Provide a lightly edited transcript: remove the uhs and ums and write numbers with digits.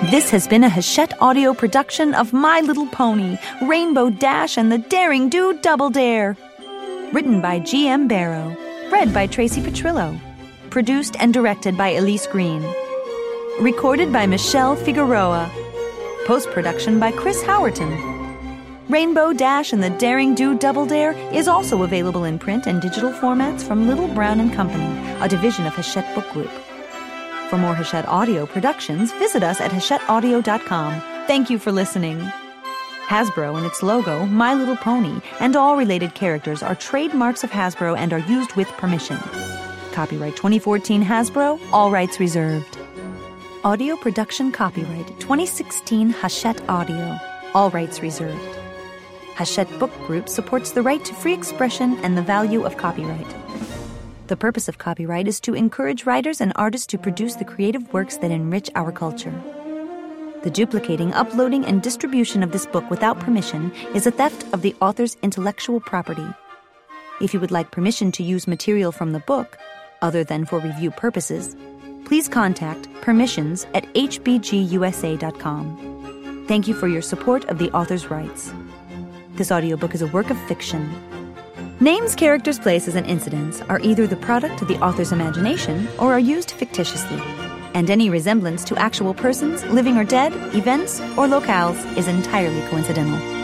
This has been a Hachette Audio production of My Little Pony, Rainbow Dash and the Daring Do Double Dare. Written by G.M. Barrow. Read by Tracy Petrillo. Produced and directed by Elise Green. Recorded by Michelle Figueroa. Post-production by Chris Howerton. Rainbow Dash and the Daring Do Double Dare is also available in print and digital formats from Little Brown & Company, a division of Hachette Book Group. For more Hachette Audio productions, visit us at hachetteaudio.com. Thank you for listening. Hasbro and its logo, My Little Pony, and all related characters are trademarks of Hasbro and are used with permission. Copyright 2014 Hasbro, all rights reserved. Audio production copyright 2016 Hachette Audio, all rights reserved. Hachette Book Group supports the right to free expression and the value of copyright. The purpose of copyright is to encourage writers and artists to produce the creative works that enrich our culture. The duplicating, uploading, and distribution of this book without permission is a theft of the author's intellectual property. If you would like permission to use material from the book, other than for review purposes, please contact permissions@hbgusa.com. Thank you for your support of the author's rights. This audiobook is a work of fiction. Names, characters, places, and incidents are either the product of the author's imagination or are used fictitiously, and any resemblance to actual persons, living or dead, events, or locales is entirely coincidental.